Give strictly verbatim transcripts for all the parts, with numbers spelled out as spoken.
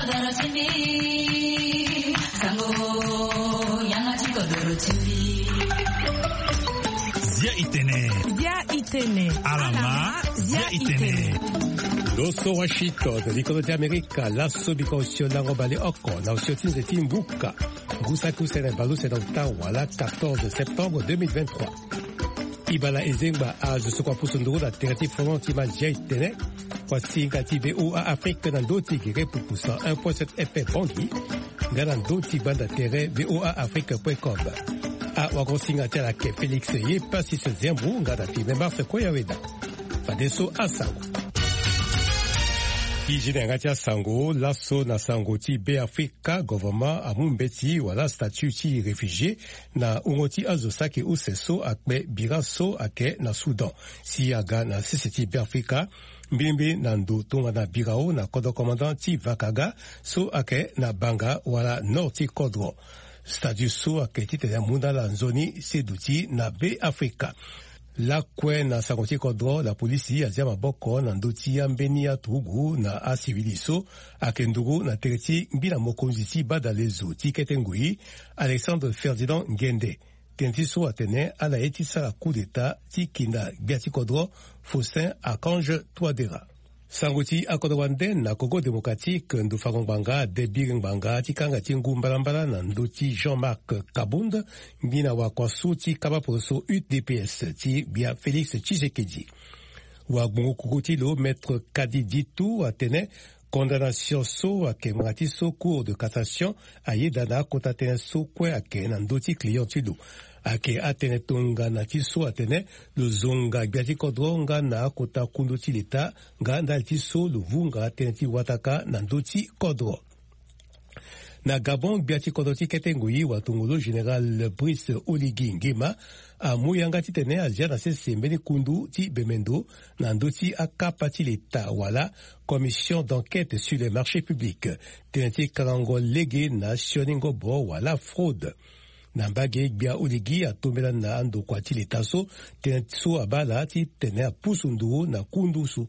Zia itene. Zia itene. Alama. Zia itene. Loso Washito de l'École d'Amérique, l'asso bicosio langobale oko, na osiotin de Timbuka. Gusaku sene balu sene Ottawa, la quatorze septembre deux mille vingt-trois. Ibala ezengba a je sokwa pusunduru la terati fromentima Zia itene. Voici ngati B O A Afrique nan doti gire pour poussa un virgule sept F M Bangui. Ganan doti banda terre B O A Afrique point com. A wagosinga tela ke Félix ye pasi se zembu ngada ti memba se koya weda. Fadeso asango. Kijine ngatia sango laso na sango ti be Afrika gouvernement amumbeti wala statut ti réfugié na ungoti azosaki useso akbe biraso ake na Soudan. Si aga na C C T be Afrika mbimbi na ndo tonga na birao na kodo commandant ti Vakaga so ake na Banga wala nord ti Kodro. Statut so ake ti tena munda la nzoni seduti na be Afrika. La kwe na sakoti kodro la polisi azia maboko na ndoti ya mbeni ya tugu na asiviliso akendugu na tereti mbila mokonzi ti badalezo ti ketengui Alexandre Ferdinand Ngende. Tentiso atene ala etisa la coup d'état ti kinda biati kodro Faustin Archange Touadéra. Sangoti akodowande na Congo démocratique ndo fagongbanga debir ngbanga tikanga tingu mbalambala na ndoti Jean-Marc Kabunda mbina wa kwasu ti kabaposo U D P S ti bia Félix Tshisekedi. Wa gbongo kukuti lo maître Kadi Ditou atene condamnation so ake mwati so cour de cassation ayedana kota tene so kwe ake na ndoti client tilu. Ake atene tonga na tiso atene lo zonga biati kodronga na kota kundu ti leta nga ndal tiso lo vunga atene ti wataka na ndoti kodro. Na Gabon biati kodro ti ketengui watungolo général Brice Oligui Nguema a muyanga ti tene azia na sese mbeni kundu ti bemendo na ndoti akapa ti leta wala commission d'enquête sur les marchés publics tene ti kalango lege na sioningo bo wala fraude. Na mbage bia Oligui atombela na ando kwa ti leta so tene so abala ti tene apusundu na kundusu.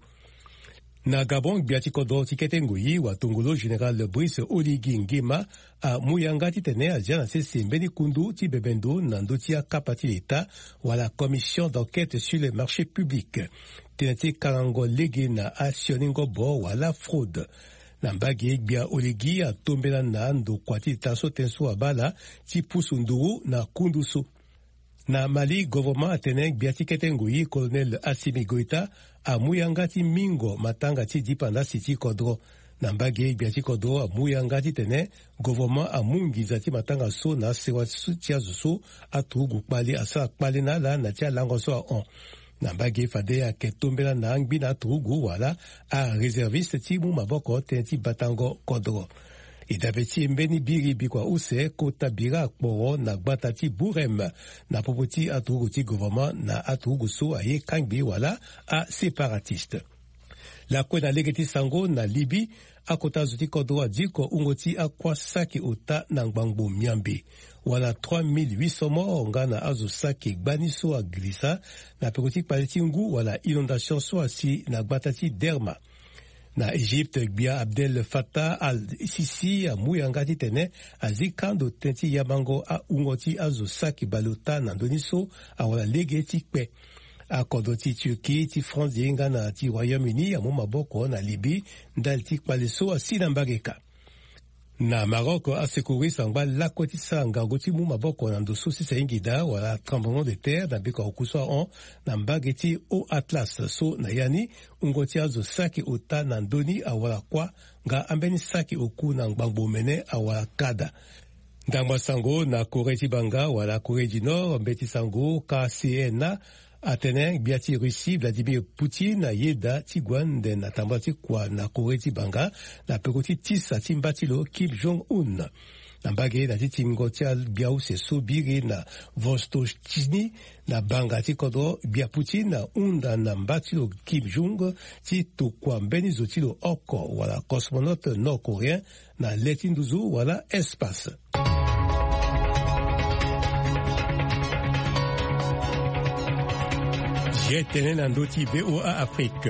Na Gabon bia ti kodro ti ketengui watungolo général Brice Oligui Nguema a muyanga ti tene azia na sese mbeni kundu ti bebendo na ndoti akapa ti leta wala commission d'enquête sur les marchés publics tene ti kalango lege na asioningo bo wala fraude. Na mbage bia Oligui atombela na ando kwa ti leta so tene so abala ti pusundu na kundusu. Na Mali, gouvernement atene biati ketengui colonel Assimi Goïta a muyanga ti mingo matanga ti dipendance ti kodro. Na mbage biati kodro a muyanga ti tene gouvernement a mungiza ti matanga so na sewa ti azuso atugu kpali asa kpali na la na ti alango so a on. Na mbage fade ake tombela na angbi na atugu wala a réserviste ti mu maboko tene ti batango kodro. Idabe ti mbeni biri bikwa use kota bira akporo na gbata ti burem na popo ti atugu ti gouvernement na atugu so aye kangbi wala a séparatiste. La kwe na lege ti sango na Libi akota zo ti kodro adiko ungo ti akwa saki ota na ngbangbo miambe. Wala trois mille huit cents morts nga na azo saki gbani so a glissa na peko ti kpali ti ngu wala inondation so asi na gbata ti Derma. Na Égypte, bia Abdel Fattah al-Sisi a muyanga ti tene azikando tenti yabango a ungoti azo saki balota na ndoniso a wala lege ti kpe. A kodo ti Turquie, ti France yenga na ti Royaume-Uni a mu maboko na Libye ndal ti kpale so a sinambageka. Na Maroc a sekuri sangba lako ti sa ngango ti mu maboko na ndoso si sa ingida wala tremblement de terre na beka okuswa on na mbage ti o Atlas so na yani ungo ti azo saki ota na ndoni awala kwa nga ambeni saki oku na ngbangbo mene awala kada. Ndangba sango na Corée ti banga wala Corée du Nord mbeti sango K C N atene biati Russie Vladimir Poutine yeda ti gwande na tamba ti kwa na Corée ti banga na peko ti tisa ti mbatilo Kim Jong-un. Na mbage na ti tingo ti biau se so biri na Vostochny na banga ti kodro bia Poutine na unda na mbatilo Kim Jong ti to kwa mbeni zo ti lo oko wala cosmonaute nord-coréen na letinduzu wala espace. Jetene na ndoti B O A Afrique.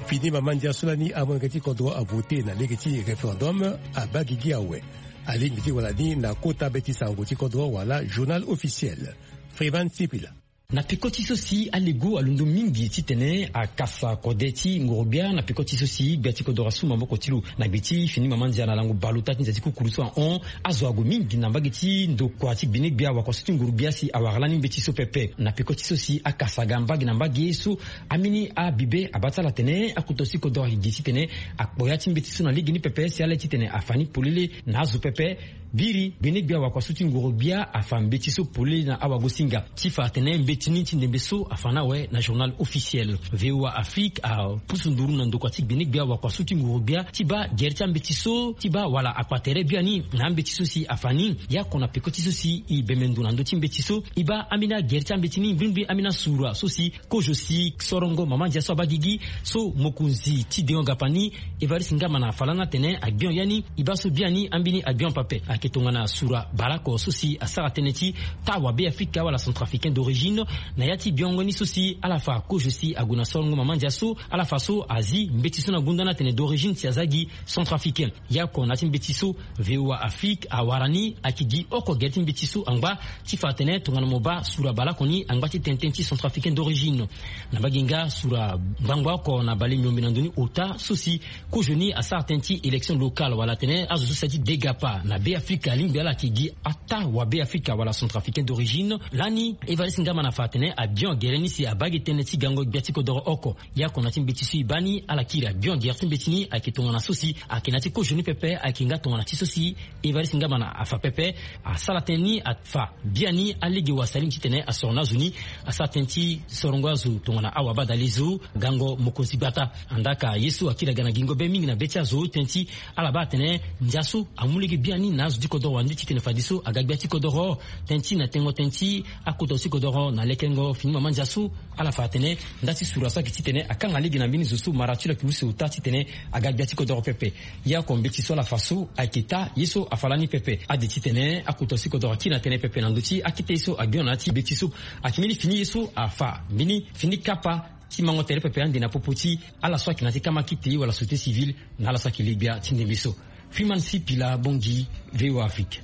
fini mamandia solani amangati kodro a voter na legati référendum à bagigi awe ali ngiti walani na kota beti sangoti kodro wala journal officiel Freeman Tipila na pikoti sosi alego alundo mingi titene a kasa kodeti ngorobia na pikoti sosi beti kodora suma mboko tilu na beti fini mamandia na lango baluta tinza kuluso on azo ago mingi na bageti ndo kwati bine bia wa kwati ngorobia si awaralani beti so pepe na pikoti sosi a kasa gamba na mbagi so amini a bibe abatala tene akutosi kodora higiti tene akboyati beti so na ligi ni pepe si ale titene afani polile na azo pepe biri bine bia wa kwati ngorobia afam beti so polile na awagosinga tifa tene betini tindembeso afana we na journal officiel V O A Afrique a pusunduru na ndokwati binik bia wa kwa suti ngurubia tiba gercha mbetiso tiba wala akwatere biani na mbetiso si afani ya kona pekotiso si i bemendu na ndoti mbetiso iba amina gercha mbetini mbimbi amina sura so si kojo si sorongo mamanja so bagigi so mokunzi tideonga pani evarisi ngama na falana tene abion yani iba so biani ambini abion pape aketonga na sura balako so si asara teneti tawa be Afrique wala centrafricain d'origine na yati biongoni sosi alafa ko josi aguna songo mamanja so alafa so azi mbetiso na gundana tene d'origine tiazagi centrafricain ya ko nati mbetiso V O A Afrique awarani akigi oko geti mbetiso angba tifatene tongana moba sura balakoni angba ti tententi centrafricain d'origine na baginga sura bangwa ko na bali nyombi na ndoni ota sosi ko joni asa tenti élection locale wala tene azo sati degapa na be Afrique limbi ala kigi ata wa be Afrique wala centrafricain d'origine lani evarisi ngama na fatene a bien gereni si abagi teneti gango biatiko doro oko ya konati mbetisu ibani ala kira bien gerti mbetini akitonga na sosi akinati ko joni pepe akinga tonga na tisosi evarisi ngama na afa pepe a salateni atfa biani aligi wasalim titene asona zuni asatenti sorongwazu tonga na awa badalizu gango mokosi bata andaka yesu akira gana gingo be mingi na betia zo tenti ala batene njasu amuligi biani nazu diko doro wandi titene fadiso agagbiati ko doro tenti na tengo tenti akuto siko doro na lekengo fini mama njasu ala fatene ndati sura sa kitene akanga ligi na mbini zusu maratula kiusi utati tene agagbiati ko doro pepe ya kombeti so la faso akita yeso afalani pepe aditi tene akuto siko doro kina tene pepe nanduti akite so agionati betiso akimili fini yeso afa mini fini kapa ti mango tere pepe andi na popoti ala so kinati kama kiti wala société civile na ala sa kilibia tindemiso Freeman Sipila Bongi V O A Afrique.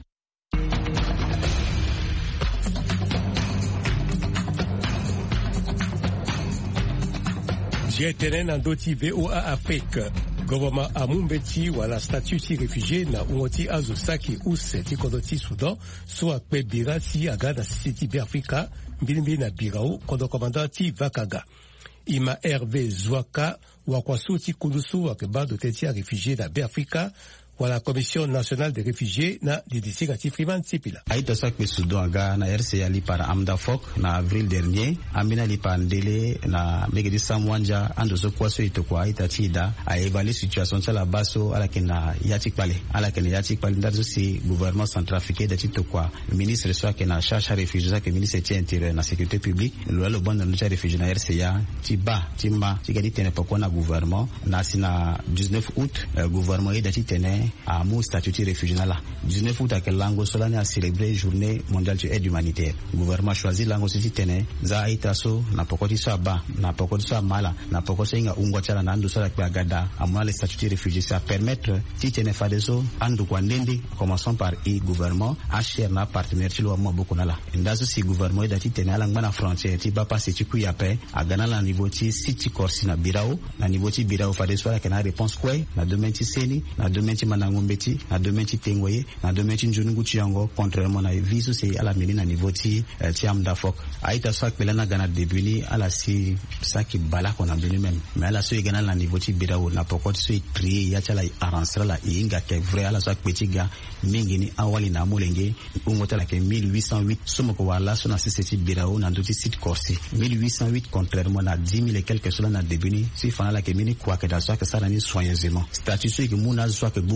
Jetenen na ndoti V O A Afrique. Gouvernement amumbeti wala statut ti réfugié na ungoti azo saki use ti kodoti Soudan so akpe bira ti aga na siti be Afrika mbilimbi na birao kodo komanda ti Vakaga. Ima Hervé Zouaka wakwasu ti kundusu wakeba do teti a réfugié na be Afrika wala Commission nationale des réfugiés na didisika ti Freeman Tipila. Aito sakpe Soudan aga na R C A li para Amda Fok na avril dernier, amina li pa ndele na megedi samwanja ando so kwaso ito kwa ita tida a évaluer situation la baso ala kena yatik pale ala kena yatik pale ndazo si gouvernement centrafricain da tito kwa ministre so kena charge réfugiés que ministre ti intérieur na sécurité publique lo lo bon na réfugiés na R C A ti ba ti ma ti gadi tene poko na gouvernement na sina dix-neuf août uh, gouvernement da ti tene à mon statut de réfugié là. dix-neuf août à quel langue solane a célébré journée mondiale de aide humanitaire. Le gouvernement choisi langue aussi tene za itaso na pokoti so ba na pokoti so mala na pokoti inga ungwachala na ndo so la bagada amona le statut de réfugié ça permettre titene fadeso andu kwa ndindi commençons par i gouvernement H R na partenaire tilo mo boko na la. Ndazo si gouvernement da titene ala ngana frontière ti ba passer ti ku yape a gana la niveau ti siti corsi na birao na niveau ti birao fadeso la kana réponse quoi na domaine ti seni na domaine ti manangombeti na domaine ti tengoye na domaine ti njungu ti yango contrairement na visu c'est à la mini na niveau ti uh, ti Amda Fok aita so akpela na gana debuni ala si saki bala ko na bini même mais ala so gana na niveau ti birao na pokoti so trier ya chala aransra la inga ke vrai ala so akpeti ga mingi ni awali na molenge ungota la ke mille huit cent huit somo ko wala so na sisi birao na ndoti site corsi mille huit cent huit contrairement na dix mille et quelques cela na debuni si fana la ke mini kwa ke da so ke sara ni soigneusement statut so ke muna so ke bunga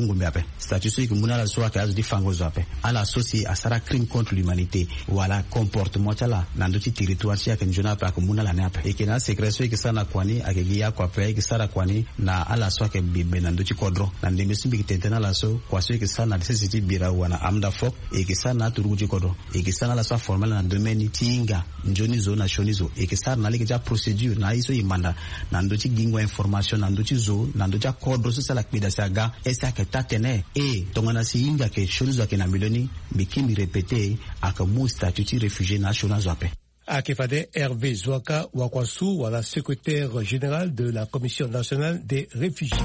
ngombe ape statut so ikimuna la so aka azo di fango zo ape ala so si asara crime contre l'humanité wala comportement chala nando ti territoire ci aka njona ape akumuna la ne ape ikena secret so ikisana kwani akegi ya kwa pe ikisara kwani na ala so aka bibe nando ci kodro nande mesimbi kitentena la so kwa so ikisana necessity bira wana amda fok ikisana turugu ci kodro ikisana la so formal na domaine tinga njoni zo na shoni zo ikisana na leke ja procedure na iso imanda nando ci gingwa information nando ci zo nando ja kodro so sala kbida saga esa ke tatene e tongana si inga ke shoni zo ke na miloni bikimi répéter aka mu statut réfugié national zo ape. Akefade Hervé Zouaka Wakwasu, voilà, secrétaire général de la Commission nationale des réfugiés.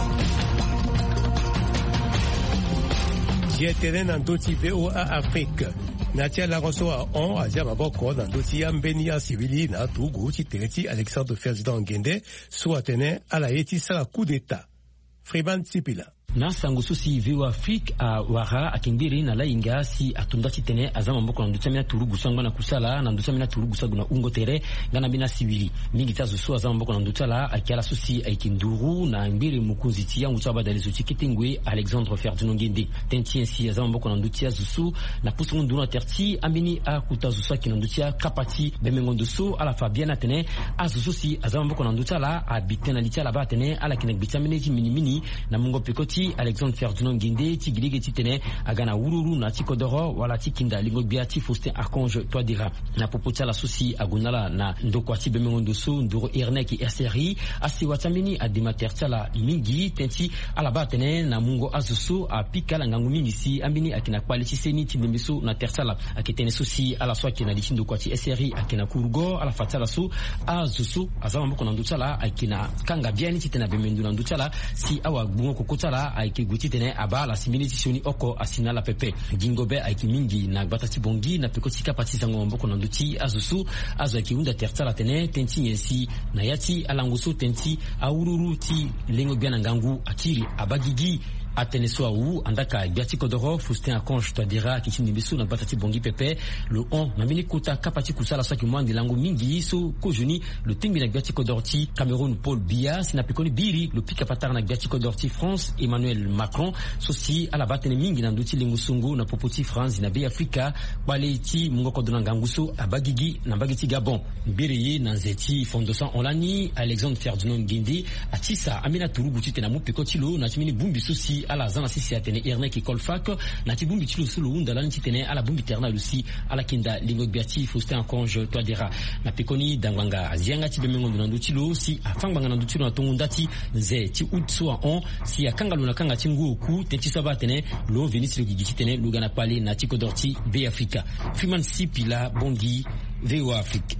Jietenen Andoti V O A Afrique. Natia Laroso a on, Azia Maboko, Nandoti Ambenia Civili, na Tougou, Titereti, Alexandre Ferdinand Ngende, Souatene, Alaeti Sala coup d'État. Freeman Tsipila. na sango susi viwa Afrique a wara akimbiri na lainga si atunda titene azama mboko na ndutsamina turugu sangwa na kusala na ndutsamina turugu saguna ungo tere ngana bina sibili mingi tazo so azama mboko na ndutala akiala susi aikinduru na mbiri mukunzi tia ngutaba dalizo chikitingwe Alexandre Ferdinand Ngende tentien si azama mboko na ndutia zusu na pusungu nduna terti ambini a kutazusa kinandutia kapati bemengondo so ala Fabiana tene azusu si azama mboko na ndutala abitena litala ba tene ala kinagbitamine mini mini na mungo pekoti Alexandre Ferdinand Ngende tigilege titene agana ururu na tikodoro wala tikinda lingo biati Faustin Archange Toadira na popota la susi agunala na ndoko ati bemengondo so ndoro ernekirsri asi watamini adima tertala mingi tenti ala batene na mungo azusu apikala ngangu mingi si ambini akina kwaliti seni timbemeso na tertala akitene susi ala so akina lichindo kwa ti sri akina kurugo ala fatala so azusu azama mboko na ndutala akina kanga biani titena bemendu na ndutala si awa bungo kokotala aiki guti tene abala similiti sioni oko asina la pepe gingobe aiki mingi na batati bongi na pekoti kapati sango mboko na nduti azusu azo aiki unda tertala tene tenti yensi na yati alanguso tenti aururu ti lengo biana ngangu akiri abagigi ateneso au andaka biati kodoro Faustin Archange Toadira kichini bisu na batati bongi pepe le on na mini kuta kapati kusala saki mwandi lango mingi so kojuni le timbi na biati kodorti Cameroun Paul Biya sina pikoni biri le pika patara na biati kodorti France Emmanuel Macron sosi ala batene mingi na nduti lingusungu na popoti France na be Afrika wale iti mungo kodona nganguso abagigi na bagiti Gabon biri na nzeti fondosan onlani Alexandre Ferdinand Ngende atisa amina turugu tite na mupikoti lo na timini bumbi sosi ala zana sisi atene erneki kolfak na tibumbi tilo sulu unda lani titene ala bumbi terna lusi ala kinda lingo biati Faustin Archange Toadira na pekoni dangwanga azianga tibemengo ndu tilo si afanganga ndu tilo na tongundati nze ti utso on si akanga luna kanga tingu ku tenti sabatene lo venisi lo gigi tene lugana pale na tikodorti be Afrika Freeman Sipila Bongi V O A Afrique.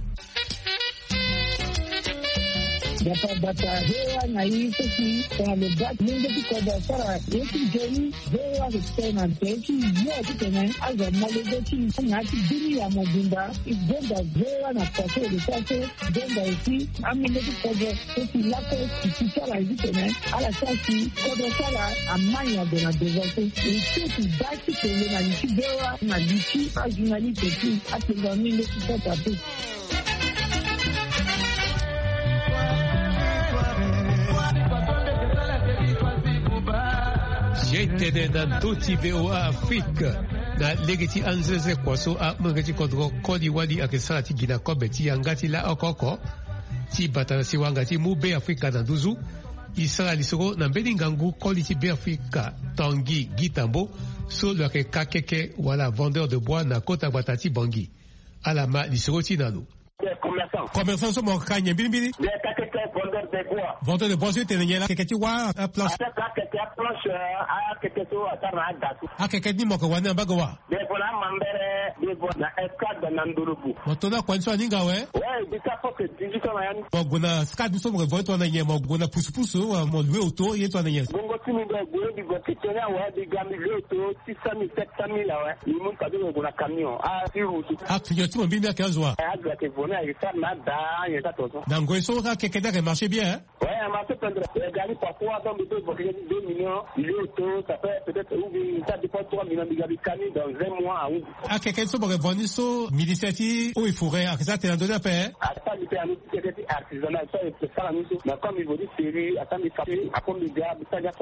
Data data hewa na hii sisi kwa lebat mungu tikoda sara yeki jeni hewa kutena teki yote tena aza malezeti ngati dini ya mobunda igenda hewa na pase de pase genda isi amine tikoda sisi lako kisara hizi tena ala sasi kodo sara amanya de na devote isi basi tele na nchi hewa na nchi ajunali teki atenga mingi tikoda tu. J'étais dans Toti V O A Afrique. Na legeti anzeze kwaso a mangeti kodro kodi wadi akisara ti gina kobe ti angati la okoko ti batana si wangati mu be Afrika na duzu isara lisoro na mbedi ngangu kodi ti be Afrika Tanguy Gitambo so lo ke kakeke wala vendeur de bois na kota batati Bangui alama lisoro ti nanu commerçant so mo kanye mbili vendeur de bois. Vendeur de bois, tu es là, quelqu'un wa a planche. Quelqu'un planche a quelqu'un so atara gasu. A quelqu'un ni moko wana bagawa. De bona mambere de bona escade na ndulubu. Motona kwa nso ninga we? Ouais, bisa poke digital na yani. Moguna skade so mo voito na nyema moguna pusupusu wa mo lwe auto yeto na nyema. Bongo timi de gwe di go kitena wa di gami le auto six cent mille sept cent mille wa. Ni mun ka do gona camion. Ah, si route. Ah, tu yo timo mbindi akazwa. Ah, gwa ke bona isa na da yeta tozo. Na ngoiso ka quelqu'un qui marche bien hein? Ouais, marché pendant les gars parfois dans des deux deux millions, il est auto, ça fait peut-être ou ça dépend trois millions de gabi cani dans un mois ou. Ah, quelqu'un so pour vendre so miliceti ou il faudrait à ça t'es donné à payer. Ah, ça il fait un petit artisanal, ça c'est ça la mission. Mais comme il veut dire série, attends il fait à comme il gars, ça gars comme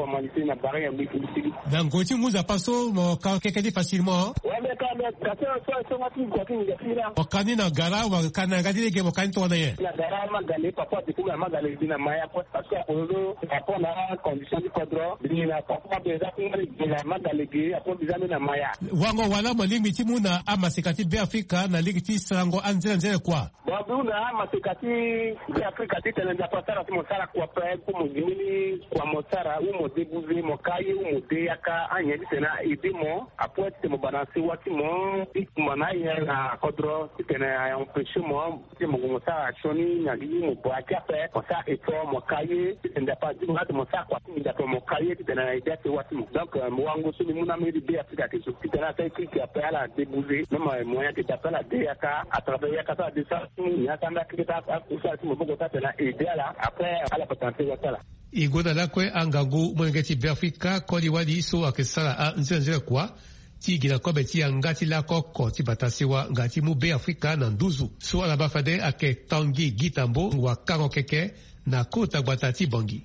humanité na barre ya mbiki. Na ngoti muza paso mo ka kekedi facilement. Wale kama kasa so so ngati ngati ngafira. Okani na gara wa kana ngadi ke mo kan to na ye. Na gara magale papa de kuma magale dina maya kwa parce que olo apona condition du cadre dina papa de za kuma dina magale ge apona bizame na maya. Wango wala mo limiti muna amasikati be Afrika na ligiti sango anzela nzela kwa. Wabuna amasikati be Afrika tena nda pasara mo sara kwa pa ko mo gimini kwa mo sara u mo debuze mo kaye u mo de yaka anya tena edimo apote mo balancer wati mo ikmana ya na cadre tena ya empêcher mo mo mo sara shoni na li mo bo akape ko sa eto mo kaye tena pa di mo mo sa kwa ti da mo kaye tena ida te wati mo donc mo wango so mo na me di be Afrika ke so tena ta ki ki apela la debuze même mo ya ke ta pela de yaka à travers yaka ça de ça ni atanda ki ta ça mo bo ta tena ida la après à la patente wata la Igoda lakwe angagu mwengeti be Afrika kodi wadi so akesala a nzela nzela kwa ti gila kobe ti ngati la koko ti batasiwa ngati mu be Afrika na nduzu so ala bafade ake Tanguy Gitambo wa Karo Keke na kota batati Bangui.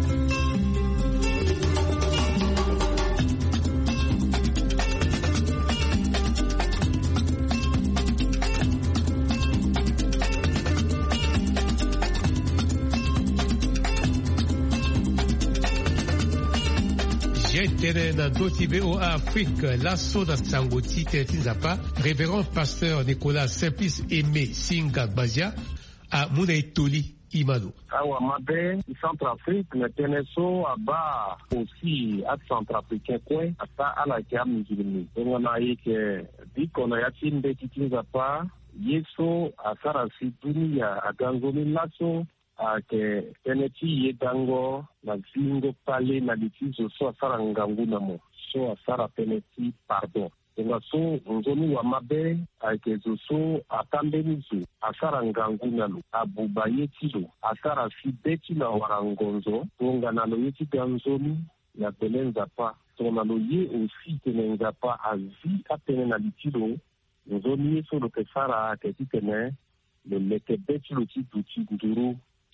Tene na doti be o Afrique lasso na sangoti Tinzapa révérend pasteur Nicolas Simplice Aimé Singa Bazia a Munaitoli Imano. Awa mabe Centrafrique na teneso aba aussi at Centrafricain kwe ata ala kia mjilimi. Tenga na yeke diko na yachinde Tinzapa yeso asara si dunia agangomi lasso ake teneti yedango na zingo pale na litizo so asara nganguna mo so asara peneti pardon nga so nzoni wa mabe ake zo so atambenizo asara nganguna lo abuba yetilo asara si beti na warangonzo tunga na lo yeti ganzoni na belenza pa tunga lo ye aussi tenenza pa azi atene na litilo nzoni yeso lo kesara ake titene le leke beti lo tiduti nduru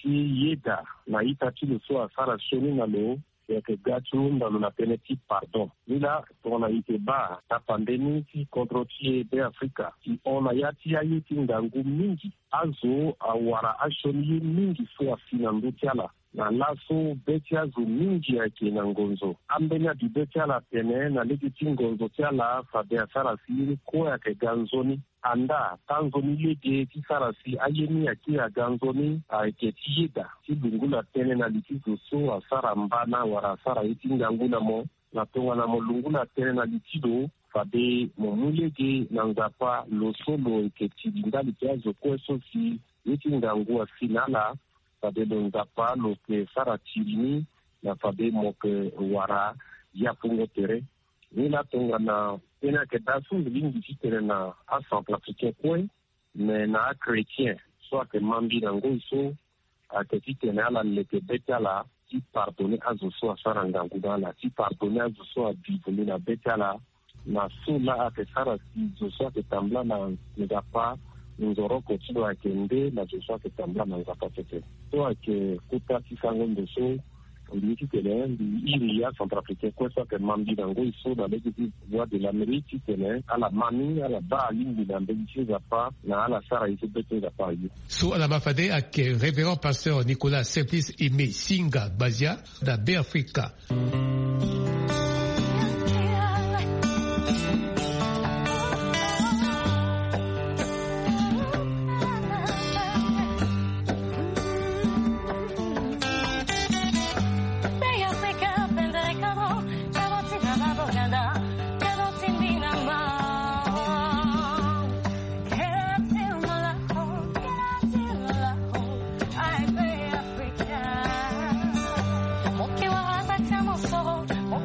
yeda na ita chile so asara shoni na lo ya ke gachu ndalo na peneti pardon nila tona ite ba ta pandemi ti kontro ti be Afrika ti ona ya ti ya yiti ngangu mingi azo awara ashoni mingi so afina ndutiala na laso beti azo mingi ya ke na ngonzo ambenya di beti ala tene na legi ti ngonzo ti ala fa be asara si ko ya ke ganzoni anda tanzoni lege ti sarasi ayeni ya ki ya ganzoni a ke ti yeda ti lungula tene na litizo so asara mbana wara asara iti nganguna mo na tonga na mo lungula tene na litido fabe mo mulege na ngapa lo solo ke ti ndali ti azo kweso si iti ngangua finala fabe lo ngapa lo ke sara tirini na fabe mo ke wara ya pungo tere nila tonga na ena ke dasu lingi titene na a Centrafricain kwe me na chrétien so ke mambi na ngoiso a ke titene ala leke betala ti pardonner azo so asara nganguna la ti pardonner azo so a bivoli na betala na so la a ke sara si zo so ke tambla na ngapa nzoro ko tido a ke nde na zo so ke tambla na ngapa tete so a ke kuta ti sango ndo so Ndiki tene ndi iri ya Centrafricain kwesa ke mambi na ngoi so na legi voix de l'Amérique tene ala mani ala ba lingi na mbeli zapa na ala sara ite bete zapa yi. So ala mafade ake révérend pasteur Nicolas Simplice Aimé Singa Bazia da be Afrika. Mo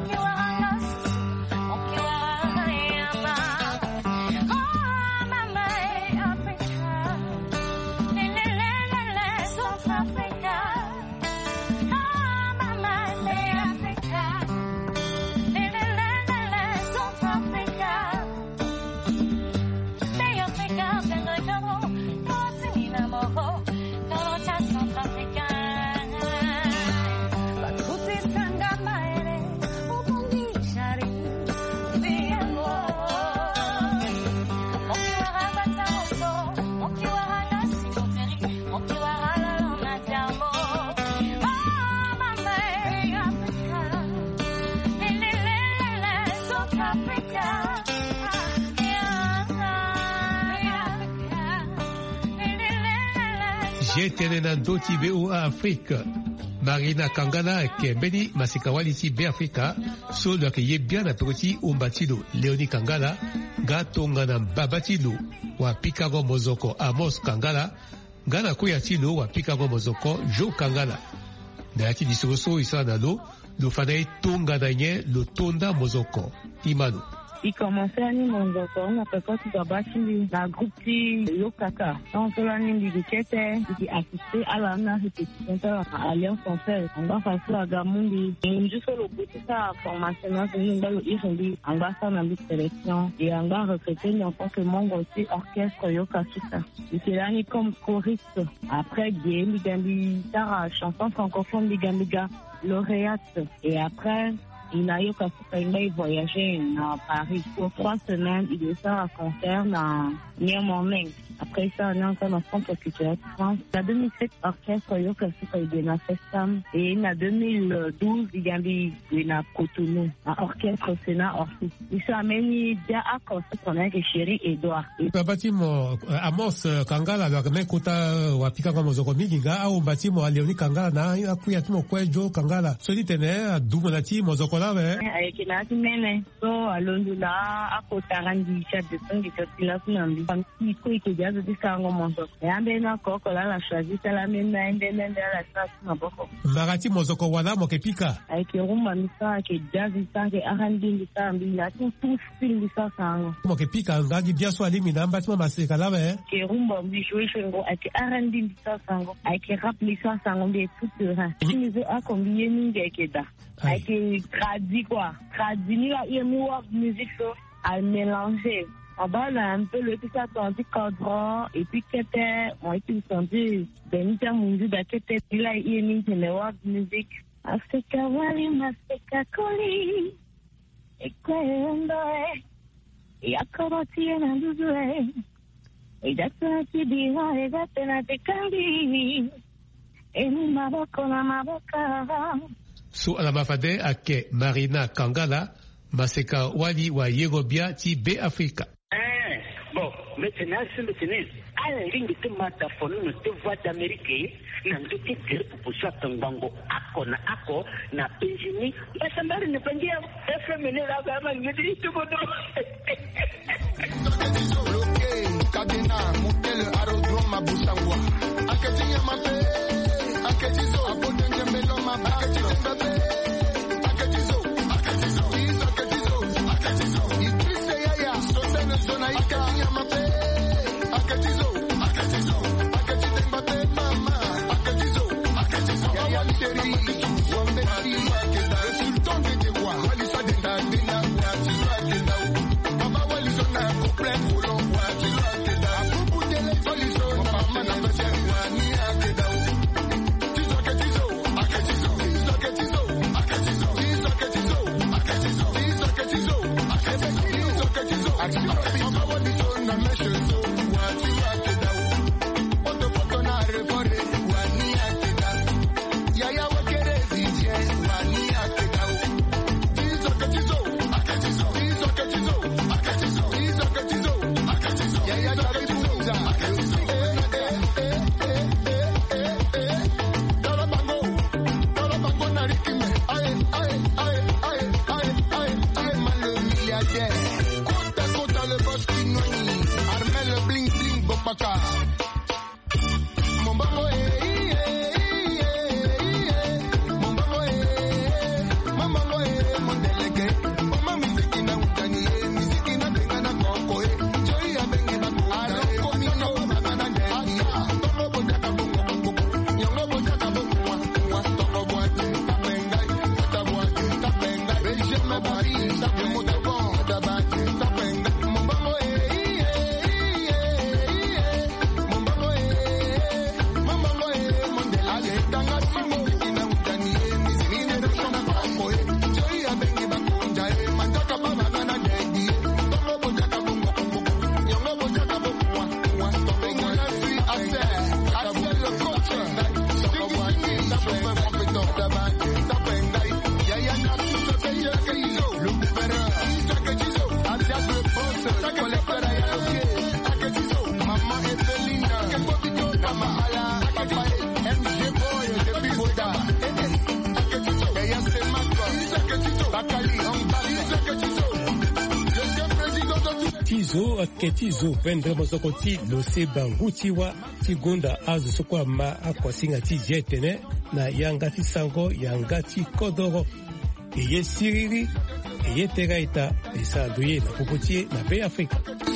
je tenena ndoti be u Afrique. Marina Kangala kembeni masikawali ti be Afrika so lo ke yebia na pekoti umbatilo Leoni Kangala gatonga na babatilo wa Pikago Mozoko Amos Kangala gana kuya tilo wa Pikago Mozoko Jo Kangala na yati disoso isa na lo lo fanae tonga na nye lo tonda Mozoko Imanu. Il commençait à nous on a fait quoi tout d'abord la groupe qui Yokaka donc là nous dit que qui assisté à la répétition à Alliance Française on va faire la gamundi jusqu'au bout de sa formation nous allons ils ont dit on va faire une sélection et on va recruter en tant que membre aussi orchestre Yokasuka et là ni comme choriste après game Gambi Tara chanson francophone Gambiga lauréate et après il a eu qu'à voyager à Paris pour trois semaines. Il est à un concert dans Niamey. Après ça, on est encore dans le centre culturel de France. En deux mille sept, l'orchestre Yoka Suka il a fait ça. Et en deux mille douze, il y a eu un Cotonou, un orchestre Sénat Orsi. Il s'est amené à Costa qu'on a avec Chéri Edouard. Batimo Amos Kangala, la même kota wapika kama zoko miginga au batimo Leoni Kangala na akuya timo kwejo Kangala. Soli tene dumo na ti mozoko la ve. Avec la semaine, so alondula à kota randi chat de son qui se l'a funambi. Comme ko ike de sango mozoko. Yambe na koko la la choisi la même na ende nende la sasa maboko. Marati mozoko wana mokepika. Avec rumba misa ke jazz sange arandi misa mbila tout tout film misa sango. Mokepika ngagi bien so ali minamba timo maseka la ve. Ke rumba mbi jouer chengo avec arandi misa sango. Avec rap misa sango mbi tout terrain. Musique a combien mingi keda. Avec tradi quoi. Tradi ni la yemo musique so à mélanger. En bas, là, un peu le petit attendu cadran, et puis, qu'était, on était entendu, Benita Mundu, d'Akete, il a eu une web musique. Africa Wali, Maseka Koli, et quoi, et à Koroti, et à Douzoué, et d'Atta, qui dira, et d'Atta, et Kandi, et Maboko, la Maboka. So, à la mafade, à ke Marina Kangala, Maseka Wali, wa Yerobia, ti be Africa. Bon, maintenant, c'est maintenant. À la ligne de mataphone, nous te voix d'Amérique, nous te dire pour ça, Tangango, Ako, na Ako, na Péjini, mais ça m'a ne pas dire, F M N la gamme, il me dit tout le monde. Kadena, Moutel, Aerodrome, Aboussangwa, Aketinya Mapé, Aketizo, Abondenje Meloma, Aketizo Mbappé, Aketizo, Aketizo, Aketizo, Aketizo, Idrissa Yaya, Sosene Zonaika, Yamape, Aketizo, Aketizo, Aketizo Mbappé, Mama, Aketizo, Aketizo, Yaya Chéri, Wambeti, Aketa, le sultan de Dewa, Walisa de Tadena, Watizo Aketa, Baba Walisona, Couple, Colon, Watizo Aketa, Abubu Dele, Waliso, Mama Nabache, Wani Aketa, Tizo Aketizo, Aketizo, Tizo Aketizo, Aketizo, Tizo Aketizo, Aketizo, Tizo Aketizo, Aketizo, Aketizo, Aketizo, Baba Walisona, Meshezo, Watizo Aketa, Oto Foto na Repore, Wani Aketa, Yaya Wakere, Vijay, Wani Aketa, Tizo Aketizo, Aketizo, Tizo Aketizo, Aketizo, Tizo Aketizo, Aketizo, Yaya Aketizo, Aketizo, eh, eh, eh, eh, eh, eh, Dala Bango, Dala Bango na Rikime, aye, aye, aye, aye, aye, aye, aye, man le milliardaire, Kota Kota le boss qui noie, Armel le bling bling Bopaka, mon bango eh, eh, eh, eh, mon bango eh, mon bango eh, mon délégué, mama miziki na utani eh, miziki na benga na koko eh, joy ya bengi na kuta eh, komino mama na ndegi, tongo boja kabongo bongo, nyongo boja kabongo mwa, mwa, tongo boja kapenga, kata boja kapenga, beje me bari, tape moto bon, tabaje kapenga, mon bango eh, eh, eh, eh, aketizo aketizo pendre mozoko ti lose bangu ti wa ti gonda azo soko ama akwasinga ti jetene na yanga ti sango yanga ti kodoro eye siriri eye teraita esando ye na popo ti ye na be Afrika.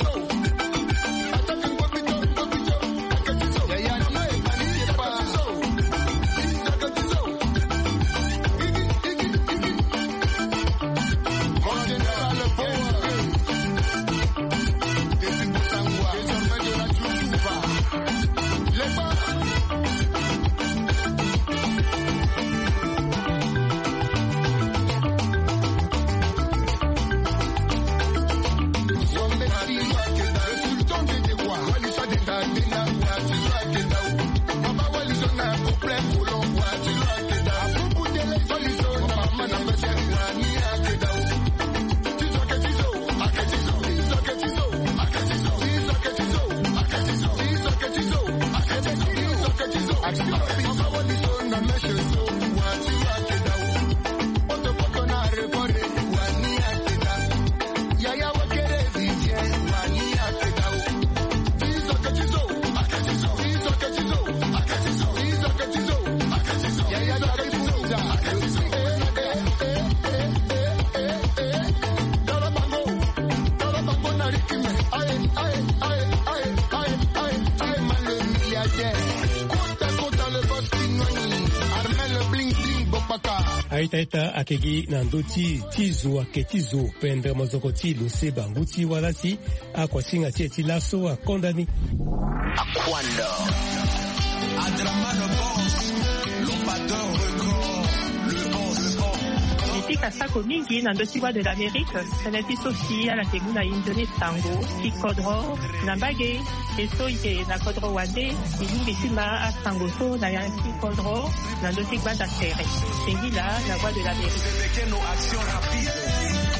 Aitaita akegi nandoti tizo aketizo pendre mozoko ti lose bangu ti wala ti akwasinga ti eti laso akondani Aquando Adramano Boss Lombador record le boss Niti kasako mingi na ndosiwa de l'Amérique sanati sofi ala teguna indone tango ki kodro na bage eso ike na kodro wande ilingi sima a tango so na yanki kodro na ndosi kwa da tere Sengila la voix de l'Amérique nos actions rapides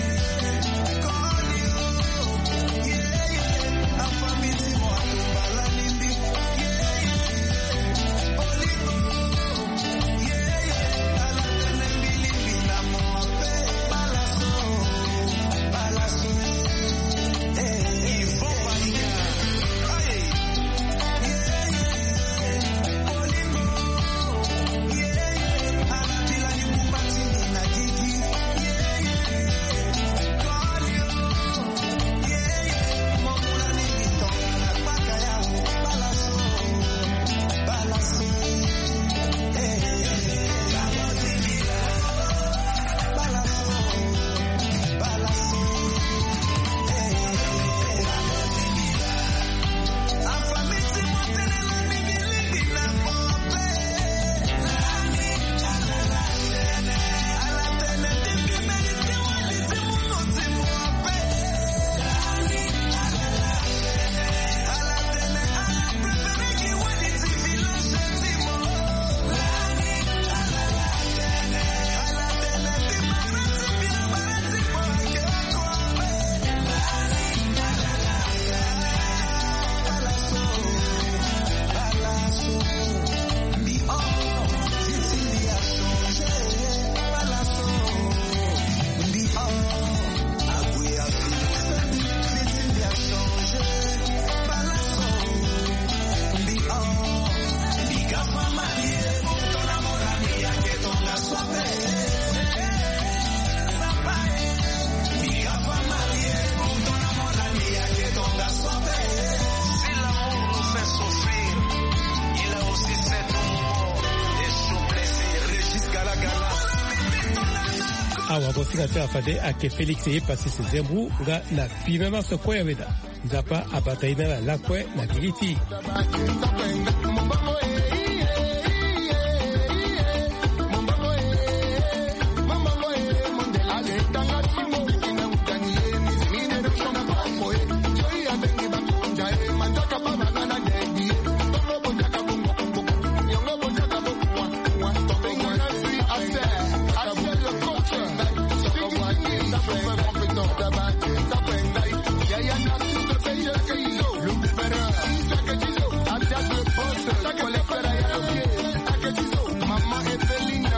awa bosinga te afade ake Felix ye pasi se zembu nga na pimema so kwe weda zapa abataina la lakwe na biliti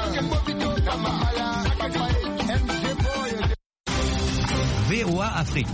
V O A Afrique.